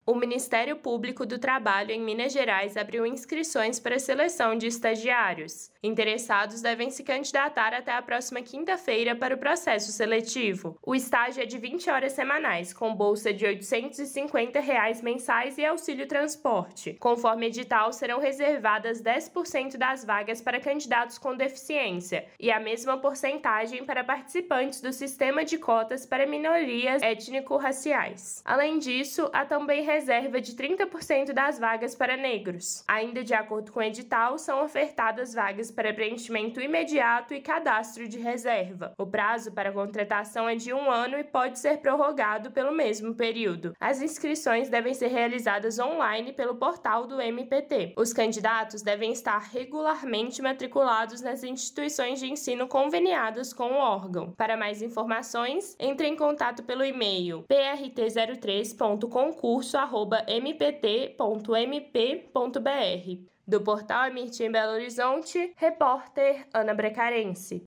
O Ministério Público do Trabalho em Minas Gerais abriu inscrições para a seleção de estagiários. Interessados devem se candidatar até a próxima quinta-feira para o processo seletivo. O estágio é de 20 horas semanais, com bolsa de R$ 850 mensais e auxílio transporte. Conforme edital, serão reservadas 10% das vagas para candidatos com deficiência e a mesma porcentagem para participantes do sistema de cotas para minorias étnico-raciais. Além disso, há também reserva de 30% das vagas para negros. Ainda de acordo com o edital, são ofertadas vagas para preenchimento imediato e cadastro de reserva. O prazo para contratação é de 1 ano e pode ser prorrogado pelo mesmo período. As inscrições devem ser realizadas online pelo portal do MPT. Os candidatos devem estar regularmente matriculados nas instituições de ensino conveniadas com o órgão. Para mais informações, entre em contato pelo e-mail prt03.concurso@mpt.mp.br. Do portal Emirtim Belo Horizonte, repórter Ana Brecarense.